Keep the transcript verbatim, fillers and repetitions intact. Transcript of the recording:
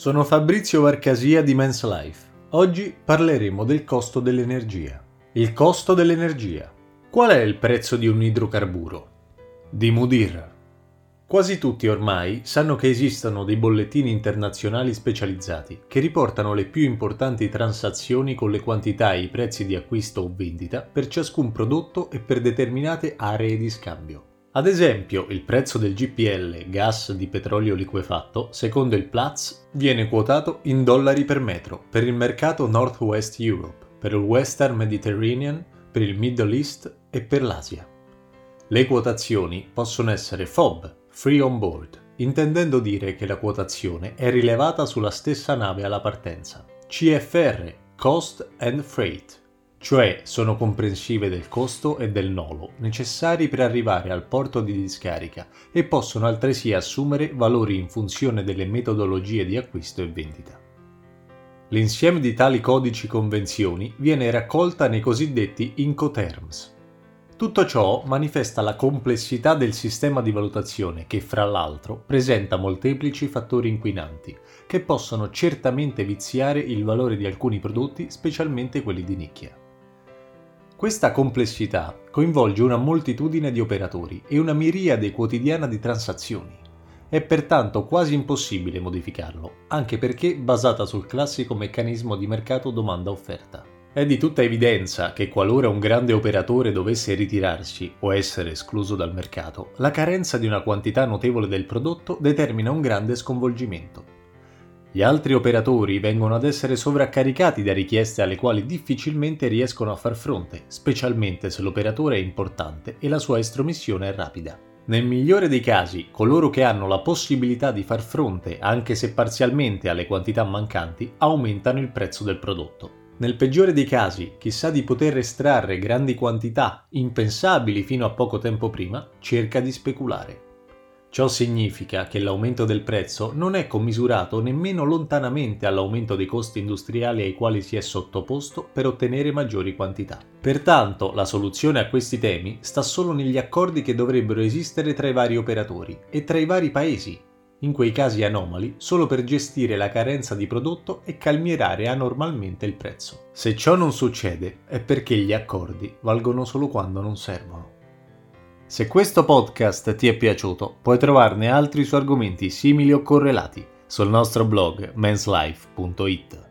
Sono Fabrizio Varcasia di Men's Life. Oggi parleremo del costo dell'energia. Il costo dell'energia. Qual è il prezzo di un idrocarburo? Di Mudir. Quasi tutti ormai sanno che esistono dei bollettini internazionali specializzati che riportano le più importanti transazioni con le quantità e i prezzi di acquisto o vendita per ciascun prodotto e per determinate aree di scambio. Ad esempio, il prezzo del G P L, gas di petrolio liquefatto, secondo il Platts, viene quotato in dollari per metro per il mercato Northwest Europe, per il Western Mediterranean, per il Middle East e per l'Asia. Le quotazioni possono essere F O B, Free on Board, intendendo dire che la quotazione è rilevata sulla stessa nave alla partenza. C F R, Cost and Freight, cioè sono comprensive del costo e del nolo necessari per arrivare al porto di discarica e possono altresì assumere valori in funzione delle metodologie di acquisto e vendita. L'insieme di tali codici convenzioni viene raccolta nei cosiddetti Incoterms. Tutto ciò manifesta la complessità del sistema di valutazione che, fra l'altro, presenta molteplici fattori inquinanti che possono certamente viziare il valore di alcuni prodotti, specialmente quelli di nicchia. Questa complessità coinvolge una moltitudine di operatori e una miriade quotidiana di transazioni. È pertanto quasi impossibile modificarlo, anche perché basata sul classico meccanismo di mercato domanda-offerta. È di tutta evidenza che qualora un grande operatore dovesse ritirarsi o essere escluso dal mercato, la carenza di una quantità notevole del prodotto determina un grande sconvolgimento. Gli altri operatori vengono ad essere sovraccaricati da richieste alle quali difficilmente riescono a far fronte, specialmente se l'operatore è importante e la sua estromissione è rapida. Nel migliore dei casi, coloro che hanno la possibilità di far fronte, anche se parzialmente, alle quantità mancanti, aumentano il prezzo del prodotto. Nel peggiore dei casi, chi sa di poter estrarre grandi quantità, impensabili fino a poco tempo prima, cerca di speculare. Ciò significa che l'aumento del prezzo non è commisurato nemmeno lontanamente all'aumento dei costi industriali ai quali si è sottoposto per ottenere maggiori quantità. Pertanto, la soluzione a questi temi sta solo negli accordi che dovrebbero esistere tra i vari operatori e tra i vari paesi, in quei casi anomali, solo per gestire la carenza di prodotto e calmierare anormalmente il prezzo. Se ciò non succede, è perché gli accordi valgono solo quando non servono. Se questo podcast ti è piaciuto, puoi trovarne altri su argomenti simili o correlati sul nostro blog mens life punto it.